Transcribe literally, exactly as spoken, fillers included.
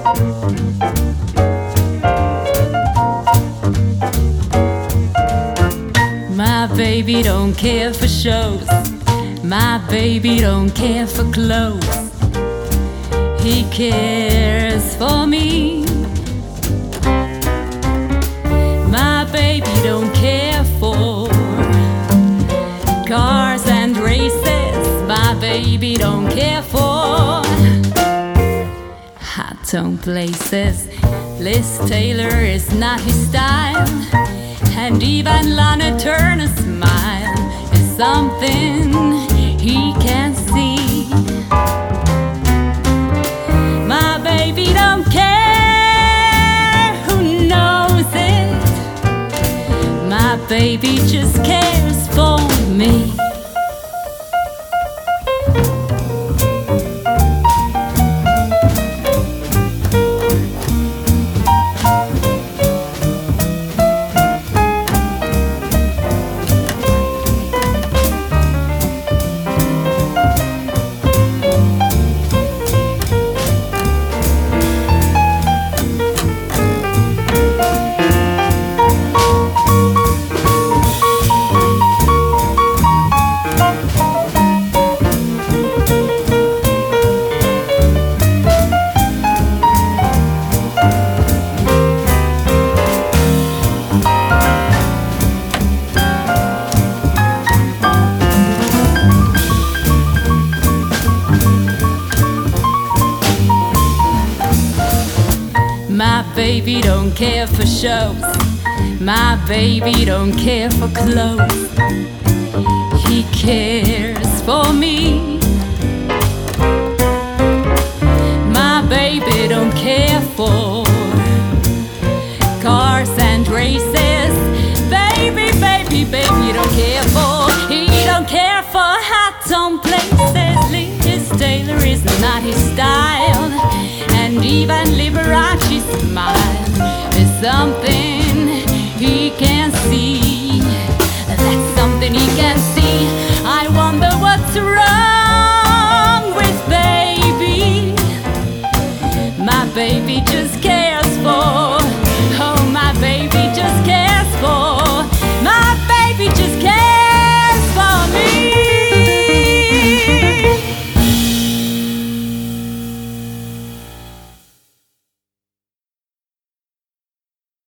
My baby don't care for shows. My baby don't care for clothes. He cares for me. My baby don't care for cars and races. My baby don't care for hot tone places. Liz Taylor is not his style, and even Lana Turner's smile is something he can't see. My baby don't care who knows it. My baby just cares for me. My baby don't care for shows. My baby don't care for clothes. He cares for me. My baby don't care for cars and races. Baby, baby, baby don't care for. He don't care for hot tone places. Liz Taylor is not his style, and even Liberace's smile is something